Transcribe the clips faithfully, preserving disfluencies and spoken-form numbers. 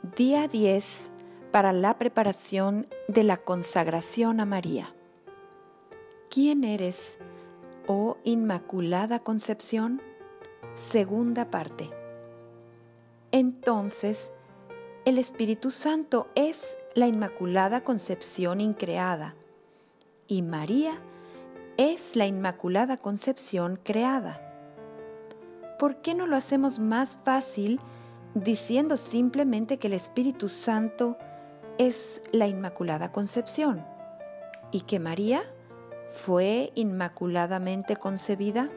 Día diez para la preparación de la consagración a María. ¿Quién eres, oh Inmaculada Concepción? Segunda parte. Entonces, el Espíritu Santo es la Inmaculada Concepción increada, y María es la Inmaculada Concepción creada. ¿Por qué no lo hacemos más fácil diciendo simplemente que el Espíritu Santo es la Inmaculada Concepción y que María fue inmaculadamente concebida?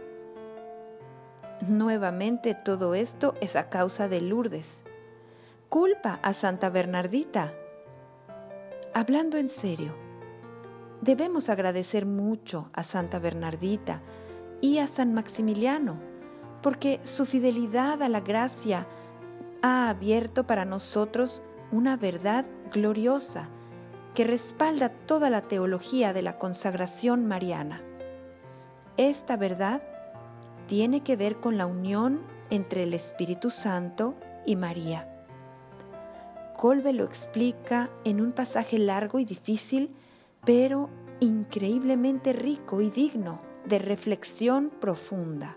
Nuevamente todo esto es a causa de Lourdes. Culpa a Santa Bernardita. Hablando en serio, debemos agradecer mucho a Santa Bernardita y a San Maximiliano, porque su fidelidad a la gracia ha abierto para nosotros una verdad gloriosa que respalda toda la teología de la consagración mariana. Esta verdad tiene que ver con la unión entre el Espíritu Santo y María. Kolbe lo explica en un pasaje largo y difícil, pero increíblemente rico y digno de reflexión profunda.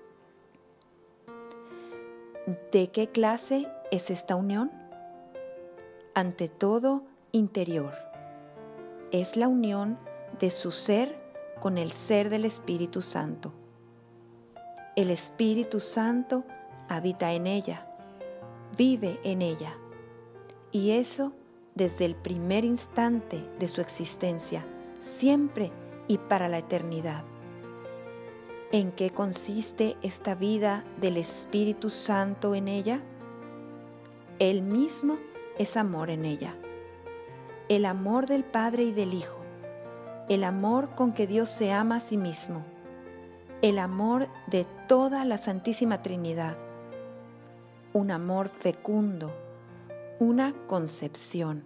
¿De qué clase es esta unión? Ante todo, interior. Es la unión de su ser con el ser del Espíritu Santo. El Espíritu Santo habita en ella, vive en ella, y eso desde el primer instante de su existencia, siempre y para la eternidad. ¿En qué consiste esta vida del Espíritu Santo en ella? Él mismo es amor en ella. El amor del Padre y del Hijo. El amor con que Dios se ama a sí mismo. El amor de toda la Santísima Trinidad. Un amor fecundo. Una concepción.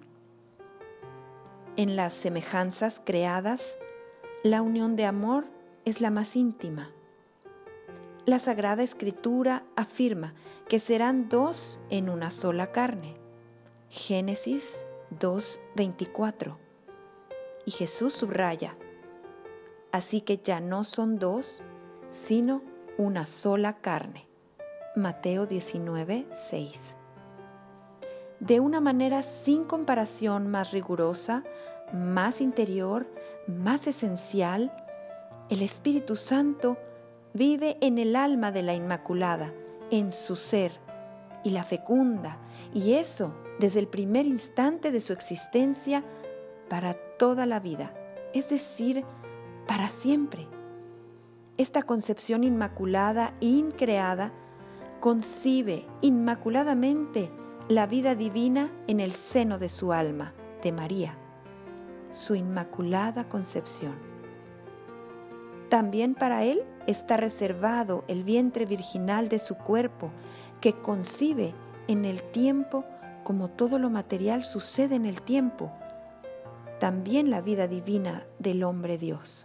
En las semejanzas creadas, la unión de amor es la más íntima. La Sagrada Escritura afirma que serán dos en una sola carne. Génesis dos veinticuatro. Y Jesús subraya: así que ya no son dos, sino una sola carne. Mateo diecinueve seis. De una manera sin comparación más rigurosa, más interior, más esencial, el Espíritu Santo vive en el alma de la Inmaculada, en su ser, y la fecunda, y eso desde el primer instante de su existencia para toda la vida, es decir, para siempre. Esta concepción inmaculada e increada concibe inmaculadamente la vida divina en el seno de su alma, de María, su Inmaculada Concepción. También para él está reservado el vientre virginal de su cuerpo, que concibe en el tiempo como todo lo material sucede en el tiempo, también la vida divina del hombre Dios.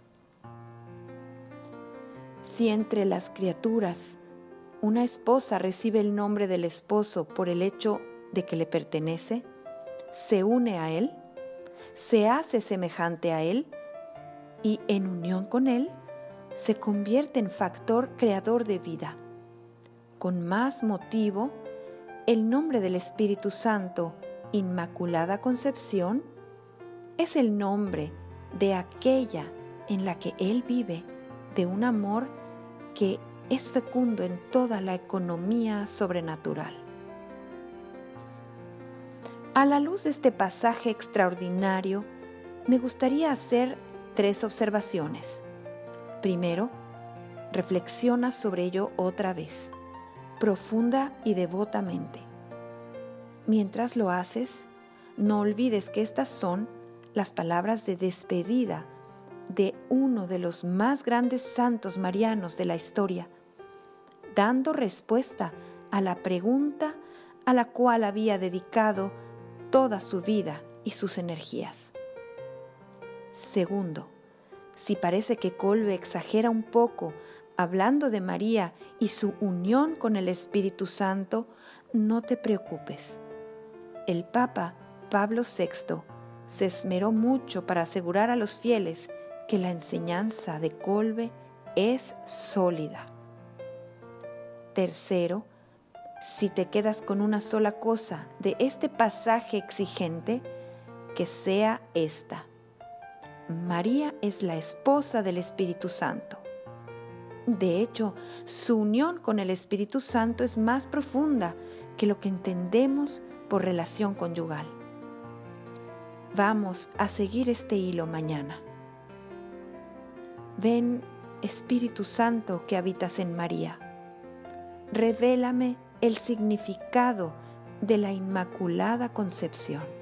Si entre las criaturas una esposa recibe el nombre del esposo por el hecho de que le pertenece, se une a él, se hace semejante a él y en unión con él se convierte en factor creador de vida. Con más motivo, el nombre del Espíritu Santo, Inmaculada Concepción, es el nombre de aquella en la que Él vive, de un amor que es fecundo en toda la economía sobrenatural. A la luz de este pasaje extraordinario, me gustaría hacer tres observaciones. Primero, reflexiona sobre ello otra vez, profunda y devotamente. Mientras lo haces, no olvides que estas son las palabras de despedida de uno de los más grandes santos marianos de la historia, dando respuesta a la pregunta a la cual había dedicado toda su vida y sus energías. Segundo, si parece que Kolbe exagera un poco hablando de María y su unión con el Espíritu Santo, no te preocupes. El Papa Pablo sexto se esmeró mucho para asegurar a los fieles que la enseñanza de Kolbe es sólida. Tercero, si te quedas con una sola cosa de este pasaje exigente, que sea esta: María es la esposa del Espíritu Santo. De hecho, su unión con el Espíritu Santo es más profunda que lo que entendemos por relación conyugal. Vamos a seguir este hilo mañana. Ven, Espíritu Santo que habitas en María, revélame el significado de la Inmaculada Concepción.